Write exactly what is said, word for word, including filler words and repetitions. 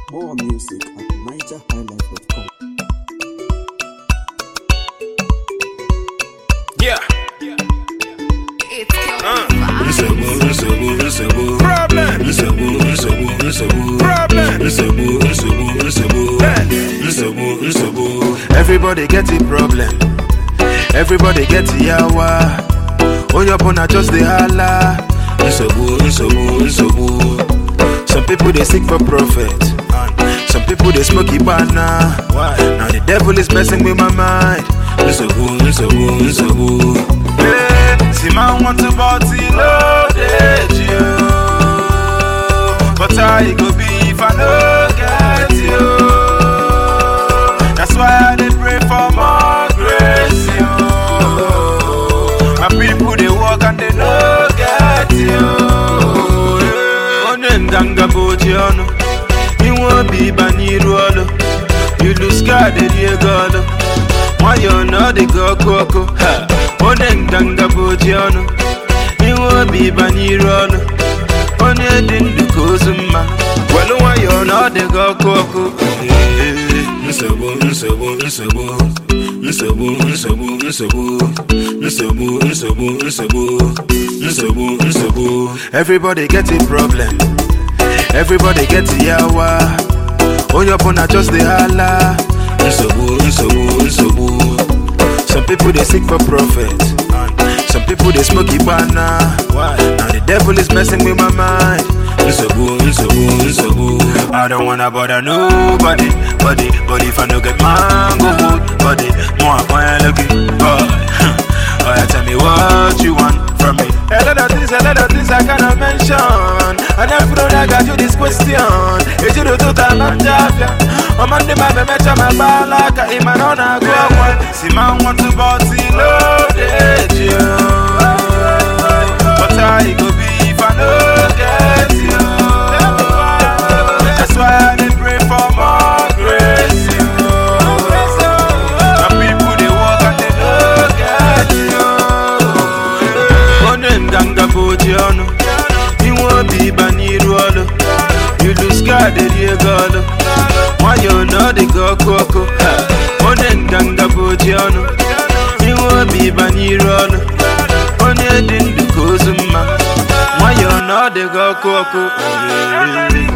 More music at niger highlife dot com. Yeah. It's Uh. Nsebu, nsebu, nsebu. Problem. Nsebu, nsebu, nsebu. Problem. Nsebu, nsebu, nsebu. Hey. Nsebu, nsebu. Everybody get a problem. Everybody get yawa. On your phone, I just the holla. Nsebu, nsebu, nsebu. Some people they seek for profit. Some people they smoke ibana. Why? Now the devil is messing with my mind. Nsebu, nsebu, nsebu. Hey, see man want to party loaded you, but I go be if I no get you. That's why they pray for more grace you. My people they walk and they no get you. Onendanga bojiano, you won't be baniruolo. You lose God in your God. Why you know the go coco? Onendanga bojiano, you won't be baniruolo. Onye dindu kozuma. Well, why you know the go coco? Nsebu, nsebu, nsebu. Nsebu, nsebu, nsebu. Nsebu, nsebu, nsebu. Nsebu, nsebu. Everybody get a problem. Everybody get a yawa. On your phone, I just the holla. Nsebu, nsebu, nsebu. Some people they seek for profit. Some people they smoke ibana. Why? Now the devil is messing with my mind. Nsebu, nsebu, nsebu. I don't wanna bother nobody, body, but if I no get mango wood, body, more I looking, boy. Oh, yeah, tell me what you want from me. A lot of things, a lot of things I cannot mention. And every road I got you this question. Is you the total non-jafia? I'm on the map, I met my bar like a man on a go one. See man want to party loaded you, but I go be if I no get you. That's why I dey pray for more grace you. My people they walk and they no get you. Onendanga bojiano, you won't be baniruolo. You lose God in your God. Why you know the go coco? Onendanga bojiano, you won't be baniruolo. Onye dindu kozuma. Why you know the go coco?